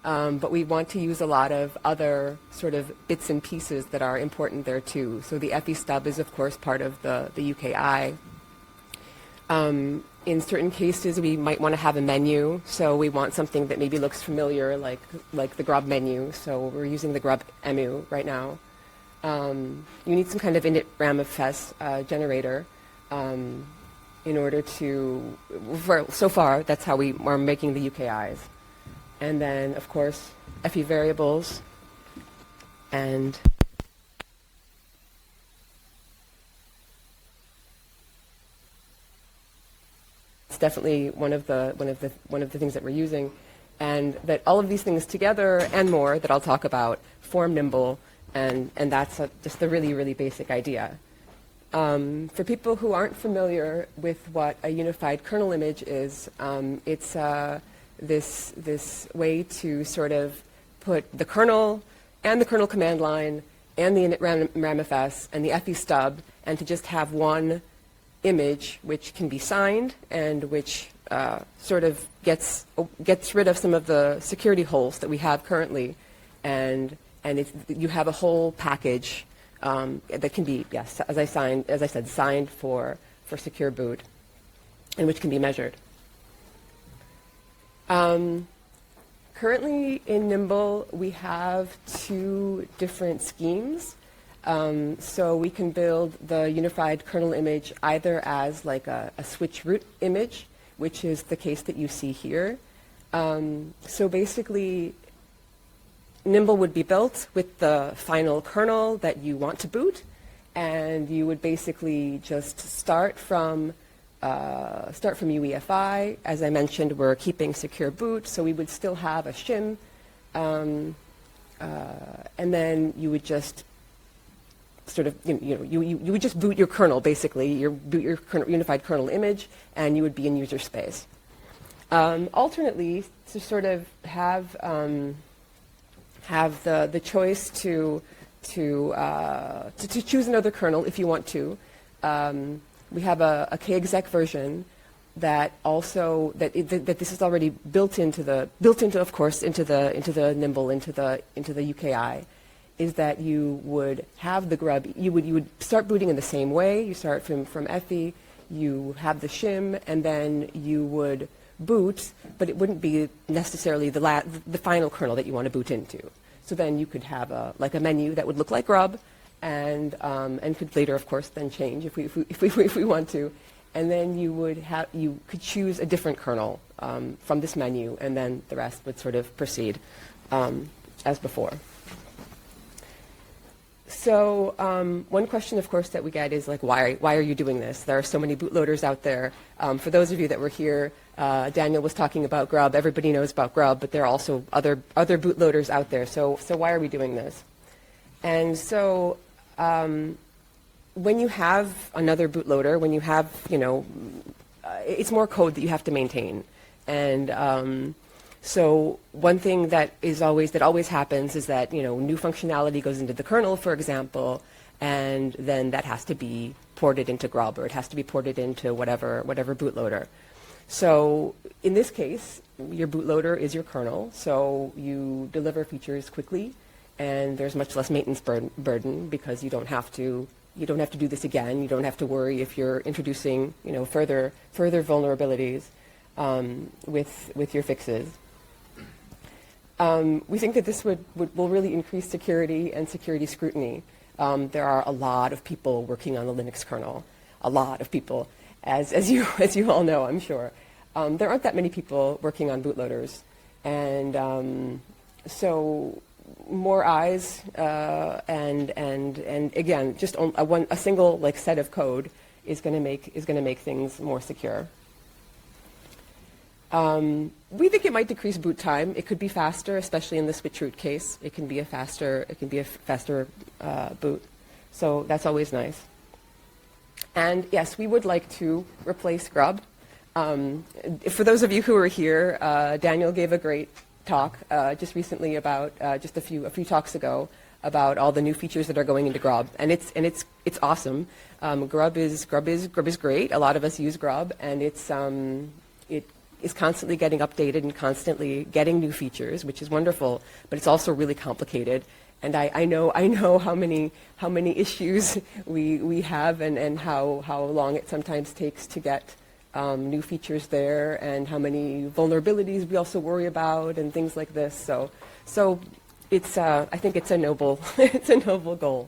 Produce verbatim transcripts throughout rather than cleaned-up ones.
Um, but we want to use a lot of other sort of bits and pieces that are important there too. So the F E stub is, of course, part of the, the U K I. Um, in certain cases, we might want to have a menu. So we want something that maybe looks familiar, like, like the grub menu. So we're using the grub emu right now. Um, you need some kind of init ramifs uh, generator um, in order to, for, so far, that's how we are making the U K Is. And then, of course, F E variables, and it's definitely one of the one of the one of the things that we're using, and that all of these things together and more that I'll talk about form Nimble, and and that's a, just the really really basic idea. Um, for people who aren't familiar with what a unified kernel image is, um, it's uh, this this way to sort of put the kernel and the kernel command line and the init ram ramifs and the F E stub, and to just have one image which can be signed and which uh, sort of gets gets rid of some of the security holes that we have currently, and and it's, you have a whole package um, that can be, yes, as I signed as I said, signed for for secure boot, and which can be measured. Um, currently in Nimble, we have two different schemes. Um, so we can build the unified kernel image either as like a, a switch root image, which is the case that you see here. Um, so basically, Nimble would be built with the final kernel that you want to boot, and you would basically just start from Uh, start from U E F I. As I mentioned, we're keeping secure boot, so we would still have a shim. Um, uh, and then you would just sort of, you know, you, you, you would just boot your kernel, basically, your, boot your kernel, unified kernel image, and you would be in user space. Um, alternately, to sort of have, um, have the, the choice to, to, uh, to, to choose another kernel if you want to. Um, We have a, a kexec version that also that, it, that that this is already built into the built into of course into the into the Nimble into the into the U K I, is that you would have the grub you would you would start booting in the same way. You start from from F E, you have the shim, and then you would boot, but it wouldn't be necessarily the la the final kernel that you want to boot into. So then you could have a like a menu that would look like grub. And um, and could later, of course, then change if we if we if we, if we want to, and then you would have you could choose a different kernel um, from this menu, and then the rest would sort of proceed um, as before. So um, one question, of course, that we get is like, why why are you doing this? There are so many bootloaders out there. Um, for those of you that were here, uh, Daniel was talking about Grub. Everybody knows about Grub, but there are also other other bootloaders out there. So so why are we doing this? And so. Um, when you have another bootloader, when you have, you know, uh, it's more code that you have to maintain. And um, so one thing that is always, that always happens is that, you know, new functionality goes into the kernel, for example, and then that has to be ported into Grub, or it has to be ported into whatever, whatever bootloader. So in this case, your bootloader is your kernel, so you deliver features quickly, and there's much less maintenance burden, burden because you don't have to you don't have to do this again. You don't have to worry if you're introducing you know further further vulnerabilities um, with with your fixes. Um, we think that this would, would will really increase security and security scrutiny. Um, there are a lot of people working on the Linux kernel, a lot of people, as as you as you all know, I'm sure. Um, there aren't that many people working on bootloaders, and um, so. More eyes uh, and and and again, just on a, one a single like set of code is going to make is going to make things more secure. Um, we think it might decrease boot time. It could be faster, especially in the switch root case. It can be a faster it can be a faster uh, boot, so that's always nice. And yes, we would like to replace Grub. Um, for those of you who are here, uh, Daniel gave a great talk uh, just recently about uh, just a few a few talks ago about all the new features that are going into Grub, and it's and it's it's awesome. Um, Grub is Grub is Grub is great. A lot of us use Grub, and it's um, it is constantly getting updated and constantly getting new features, which is wonderful, but it's also really complicated. And I, I know I know how many how many issues we we have, and, and how, how long it sometimes takes to get um, new features there, and how many vulnerabilities we also worry about, and things like this. So so it's uh, I think it's a noble it's a noble goal.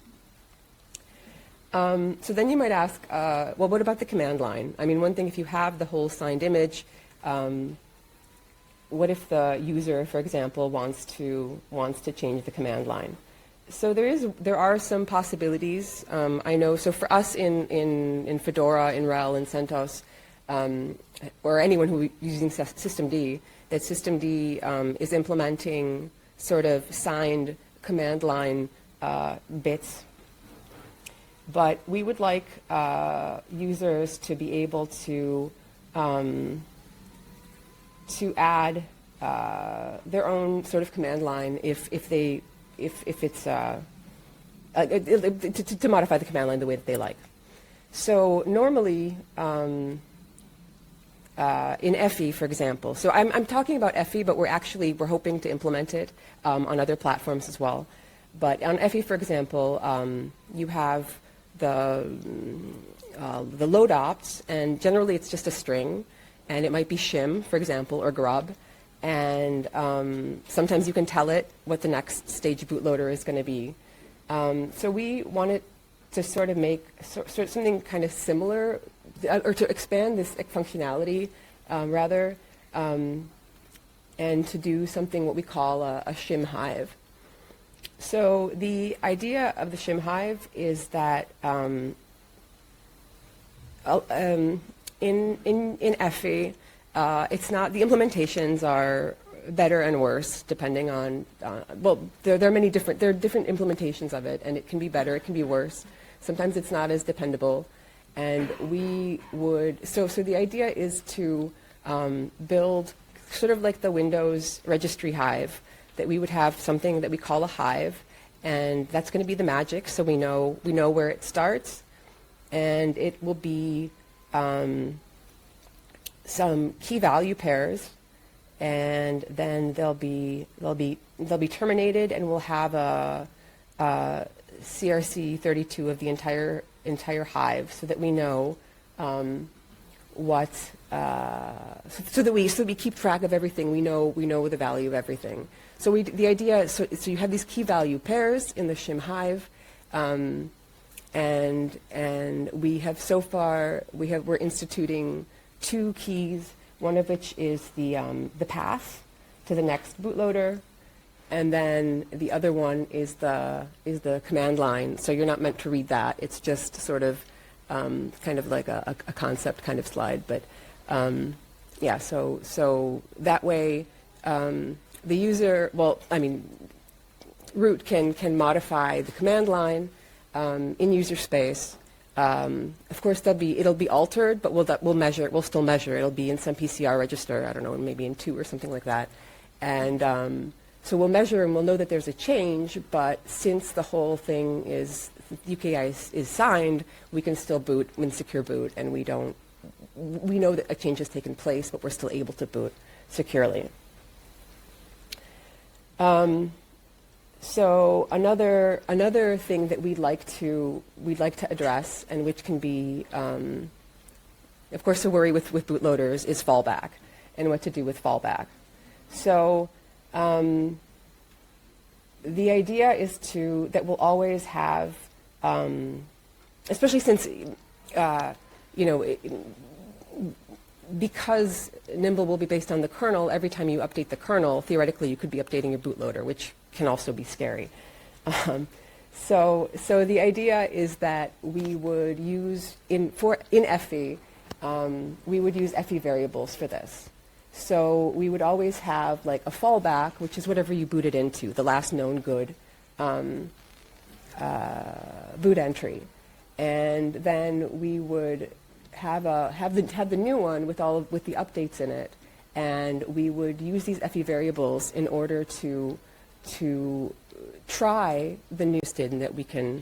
Um, so then you might ask, uh, well, what about the command line? I mean, one thing, if you have the whole signed image, um, what if the user, for example, wants to wants to change the command line? So there is there are some possibilities. Um, I know. So for us in in in Fedora, in RHEL, in CentOS, um, or anyone who is using systemd, that systemd um, is implementing sort of signed command line uh, bits. But we would like uh, users to be able to um, to add uh, their own sort of command line if if they if if it's uh, uh, to, to, to modify the command line the way that they like. So normally um, uh, in F E, for example. So I'm I'm talking about F E, but we're actually we're hoping to implement it um, on other platforms as well. But on F E, for example, um, you have the uh, the load opts, and generally it's just a string, and it might be shim, for example, or grub, and um, sometimes you can tell it what the next stage bootloader is going to be. Um, so we wanted to sort of make so, sort of something kind of similar, uh, or to expand this functionality um, rather, um, and to do something what we call a, a shim hive. So the idea of the shim hive is that um, um, in, in, in F E, uh, it's not, the implementations are better and worse depending on, uh, well, there, there are many different, there are different implementations of it, and it can be better, it can be worse. Sometimes it's not as dependable. And we would, so, so the idea is to um, build sort of like the Windows registry hive, that we would have something that we call a hive, and that's going to be the magic, so we know we know where it starts, and it will be um, some key value pairs, and then they'll be they'll be they'll be terminated, and we'll have a, a C R C thirty-two of the entire entire hive, so that we know um, what uh, so, so that we so that we keep track of everything. We know we know the value of everything. So we, the idea is, so, so you have these key value pairs in the shim hive, um, and and we have so far we have we're instituting two keys. One of which is the um, the path to the next bootloader, and then the other one is the is the command line. So you're not meant to read that. It's just sort of um, kind of like a, a concept kind of slide. But um, yeah, so so that way. Um, The user, well, I mean, root can, can modify the command line um, in user space. Um, of course, there'll be, it'll be altered, but we'll, that, we'll measure it, we'll still measure. It'll be in some P C R register, I don't know, maybe in two or something like that. And um, so we'll measure and we'll know that there's a change, but since the whole thing is, U K I is, is signed, we can still boot in secure boot, and we don't, we know that a change has taken place, but we're still able to boot securely. Um, so another another thing that we'd like to we'd like to address, and which can be, um, of course, a worry with with bootloaders, is fallback, and what to do with fallback. So um, the idea is to that we'll always have, um, especially since uh, you know. It, because Nimble will be based on the kernel, every time you update the kernel, theoretically you could be updating your bootloader, which can also be scary. Um, so, so the idea is that we would use, in, for, in F E, um, we would use F E variables for this. So we would always have like a fallback, which is whatever you booted into, the last known good um, uh, boot entry. And then we would have a have the have the new one with all of, with the updates in it, and we would use these F E variables in order to to try the new stid, and that we can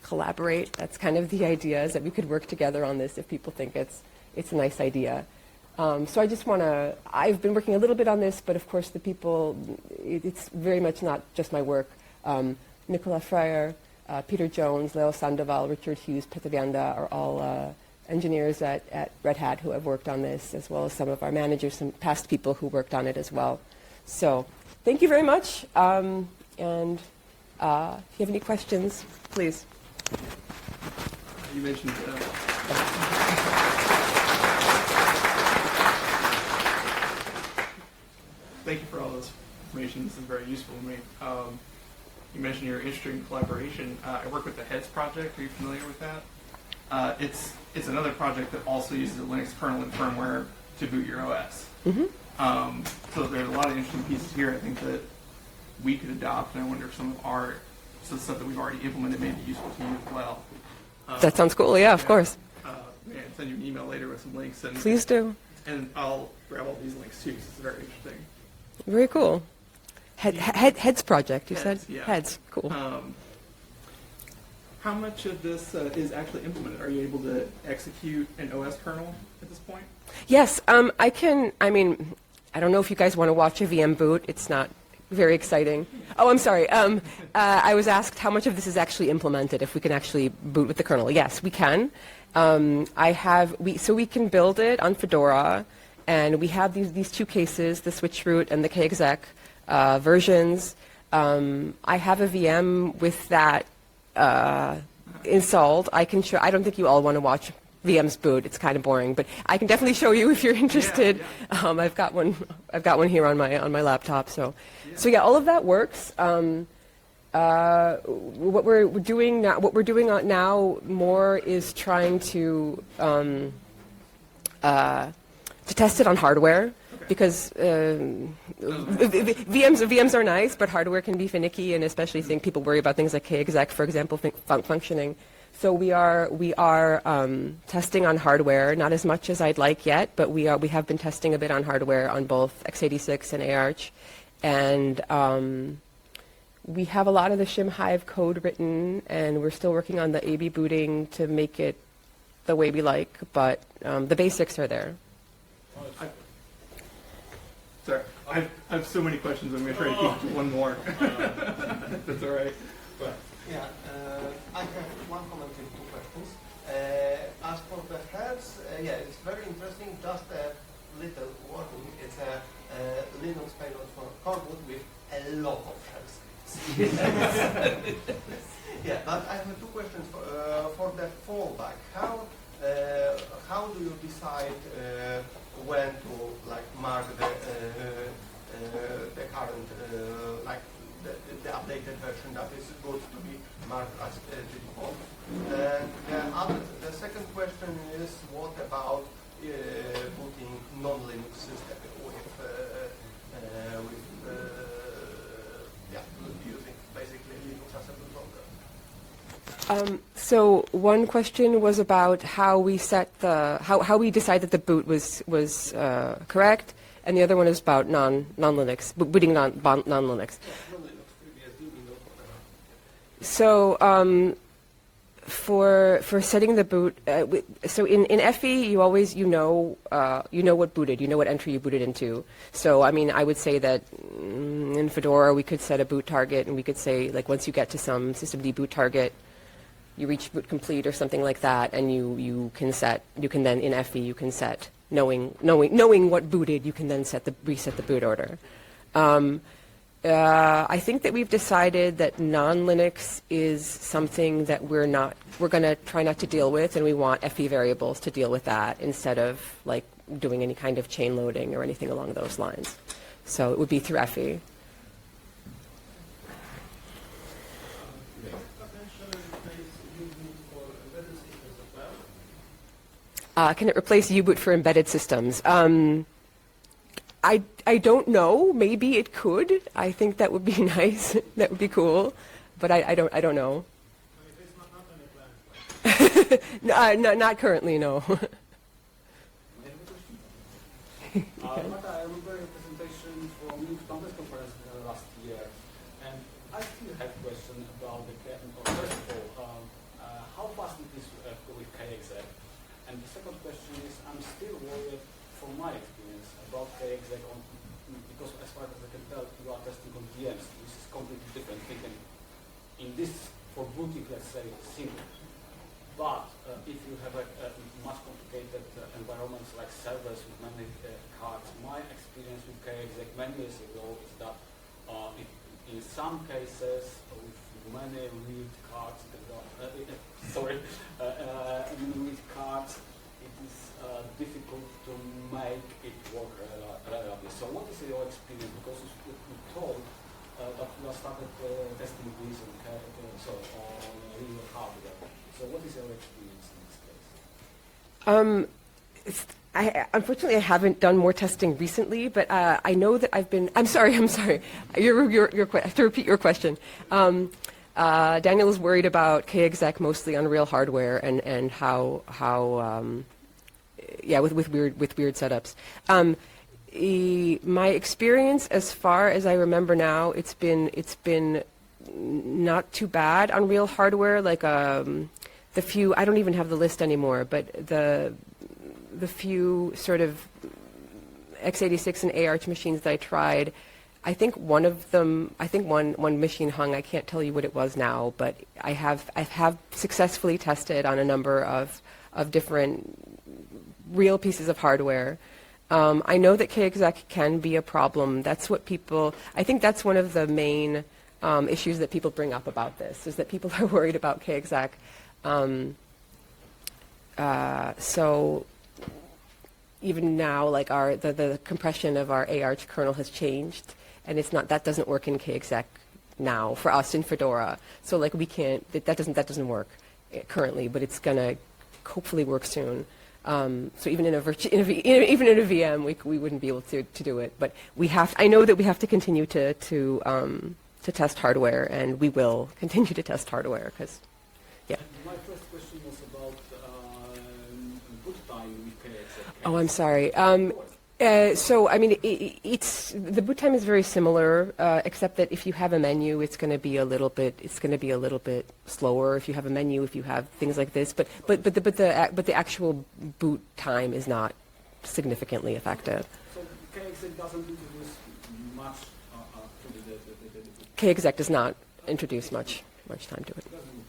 collaborate. That's kind of the idea, is that we could work together on this if people think it's it's a nice idea. Um, so I just want to, I've been working a little bit on this, but of course the people, it, it's very much not just my work. Um, Nicolas Frère, uh, Peter Jones, Leo Sandoval, Richard Hughes, Peter Vianda are all uh, engineers at, at Red Hat who have worked on this, as well as some of our managers, some past people who worked on it as well. So thank you very much. Um, and uh, if you have any questions, please. You mentioned uh, thank you for all this information. This is very useful to me. Um, you mentioned you're interested in collaboration. Uh, I work with the HEADS project. Are you familiar with that? Uh, it's it's another project that also uses a Linux kernel and firmware to boot your O S. Mm-hmm. um, so there's a lot of interesting pieces here, I think, that we could adopt, and I wonder if some of our so stuff that we've already implemented may be useful to you as well. Um, that sounds cool. Yeah, of yeah, courds. Uh, yeah, I'll send you an email later with some links. And, Please do. And I'll grab all these links too, because it's very interesting. Very cool. Head, head, heads project, you Heads, said? yeah. Heads, cool. Um, how much of this uh, is actually implemented? Are you able to execute an O S kernel at this point? Yes, um, I can, I mean, I don't know if you guys want to watch a V M boot. It's not very exciting. Oh, I'm sorry. Um, uh, I was asked how much of this is actually implemented, if we can actually boot with the kernel. Yes, we can. Um, I have, we, so we can build it on Fedora, and we have these, these two cases, the switchroot and the kexec uh, versions. Um, I have a V M with that uh, installed. I can show, I don't think you all want to watch V M's boot. It's kind of boring, but I can definitely show you if you're interested. Yeah, yeah. Um, I've got one. I've got one here on my on my laptop. So, yeah. so yeah, all of that works. Um, uh, what we're doing now, what we're doing now more is trying to um, uh, to test it on hardware. Okay. Because um, V Ms V Ms are nice, but hardware can be finicky, and especially think people worry about things like kexec, for example, fun functioning. So we are we are um, testing on hardware, not as much as I'd like yet, but we are we have been testing a bit on hardware on both x eighty-six and AArch, and um, we have a lot of the Shim Hive code written, and we're still working on the A B booting to make it the way we like, but um, the basics are there. I, sorry, I have, I have so many questions. I'm going to try to keep to one more. That's all right. But, yeah, uh, I have one comment and two questions. Uh, as for the heads, uh, yeah, it's very interesting. Just a little warning. It's a uh, Linux payload for Coreboot with a lot of shell scripts. Yeah, but I have two questions for, uh, for the fallback. How uh, how do you decide uh, when to like mark the uh, uh, the current uh, like the, the updated version that is good to be marked as uh, the default? And the, other, the second question is, what about uh, putting non-Linux system with uh, uh, with uh, yeah using basically Linux as a bootloader? Um, so one question was about how we set the how, how we decide that the boot was was uh, correct, and the other one is about non non Linux booting non non Linux. So um, for for setting the boot, uh, so in in F E you always you know uh, you know what booted, you know what entry you booted into. So I mean I would say that mm, in Fedora we could set a boot target, and we could say like once you get to some systemd boot target, you reach boot complete or something like that, and you, you can set, you can then in F E you can set, knowing knowing knowing what booted, you can then set the reset the boot order. Um, uh, I think that we've decided that non-Linux is something that we're not we're going to try not to deal with, and we want F E variables to deal with that instead of like doing any kind of chain loading or anything along those lines. So it would be through F E. Uh, can it replace U-boot for embedded systems? Um, I, I don't know. Maybe it could. I think that would be nice. That would be cool. But I, I don't I don't know. no, uh, no, not currently, no. uh, Marta, I remember your presentation from Linux Congress conference uh, last year, and I still have a question about the kernel. First of all, um, uh, how fast it is uh, with kexec? And the second question is, I'm still worried from my experience about K-exec on, because as far as I can tell, you are testing on V Ms. This is completely different thing. And in this, for booting, let's say, simple. But uh, if you have a, a much complicated uh, environments like servers with many uh, cards, my experience with K-exec many years ago is that uh, it, in some cases with many read cards, uh, uh, sorry, uh, uh, many read cards, it is uh, difficult to make it work reliably. So what is your experience? Because you, you told uh, that you have started uh, testing this on, uh, so on real hardware. So what is your experience in this case? Um, it's- I, unfortunately, I haven't done more testing recently, but uh, I know that I've been. I'm sorry. I'm sorry. Your, your, your, I have to repeat your question. Um, uh, Daniel is worried about K-exec mostly on real hardware and and how how um, yeah with, with weird with weird setups. Um, e, my experience, as far as I remember now, it's been it's been not too bad on real hardware. Like um, the few, I don't even have the list anymore, but the the few sort of x eighty-six and A Arch machines that I tried, I think one of them, I think one, one machine hung. I can't tell you what it was now, but I have I have successfully tested on a number of of different real pieces of hardware. Um, I know that K-exec can be a problem. That's what people. I think that's one of the main um, issues that people bring up about this, is that people are worried about K-exec. Um, uh, so. Even now, like our the, the compression of our A Arch kernel has changed, and it's not that doesn't work in K-exec now for us in Fedora. So like we can't that, that doesn't that doesn't work currently, but it's gonna hopefully work soon. Um, so even in a, virtu in a v even in a V M, we we wouldn't be able to to do it. But we have. I know that we have to continue to to um, to test hardware, and we will continue to test hardware because yeah. My first question was about um, boot time with K-exec. Oh, I'm sorry. Um, uh, so, I mean, it, it's the boot time is very similar, uh, except that if you have a menu, it's going to be a little bit. It's going to be a little bit slower if you have a menu. If you have things like this, but but but the but the but the actual boot time is not significantly effective. So K-exec doesn't introduce much uh, uh, to the, the, the, the, the K-exec does not introduce much much time to it.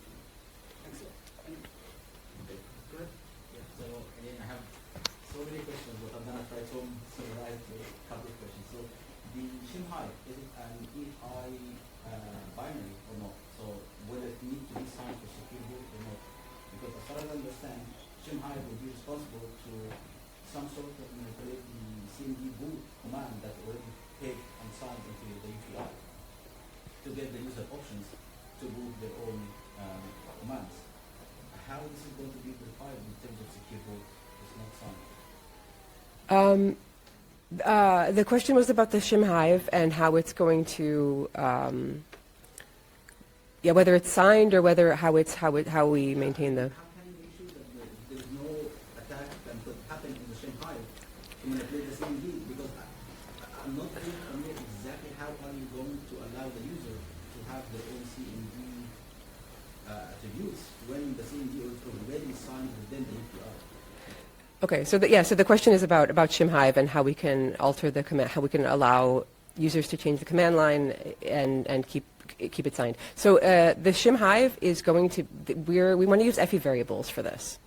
So again, I have so many questions, but I'm gonna try to summarize a couple of questions. So the shim-hi, is it an E I uh, binary or not? So will it need to be signed for secure boot or not? Because as far as I understand, shim-hi will be responsible to some sort of manipulate the C M D boot command that already take and signed into the U P I to get the user options to boot their own um, commands. How this is going to be verified in terms of secure boot is not signed? Um, uh, the question was about the shim-hive and how it's going to, um, yeah, whether it's signed or whether how it's how it how we maintain the. How can you make sure that there, there's no attack that could happen in the shim-hive to manipulate the C M D? Because I, I- I'm not clear on yet exactly how are you going to allow the user to have their own C M D uh, attributes when the C M D is already signed within the U P I. Okay, so the, yeah, so the question is about about shim-hive and how we can alter the command, how we can allow users to change the command line and and keep keep it signed. So uh, the shim-hive is going to we're we want to use F E variables for this.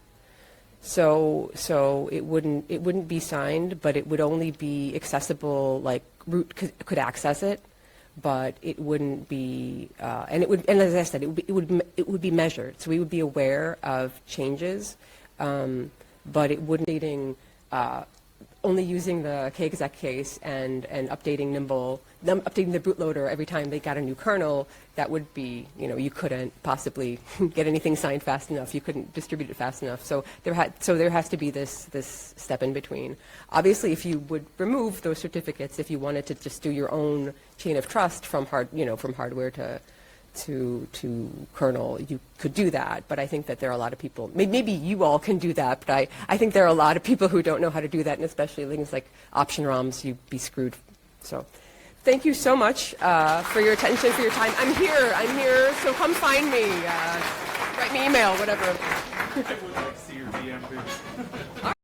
So so it wouldn't it wouldn't be signed, but it would only be accessible, like root could, could access it, but it wouldn't be uh, and it would and as I said, it would be, it would it would be measured. So we would be aware of changes. Um, but it wouldn't be uh, only using the K-exec case and, and updating Nimble, them updating the bootloader every time they got a new kernel. That would be, you know, you couldn't possibly get anything signed fast enough. You couldn't distribute it fast enough. So there had, so there has to be this this step in between. Obviously, if you would remove those certificates, if you wanted to just do your own chain of trust from hard, you know, from hardware to to to kernel, you could do that, but I think that there are a lot of people, maybe, maybe you all can do that, but I, I think there are a lot of people who don't know how to do that, and especially things like option ROMs, you'd be screwed. So thank you so much uh, for your attention, for your time. I'm here, I'm here, so come find me, uh, write me email, whatever. I would like to see your V M booth.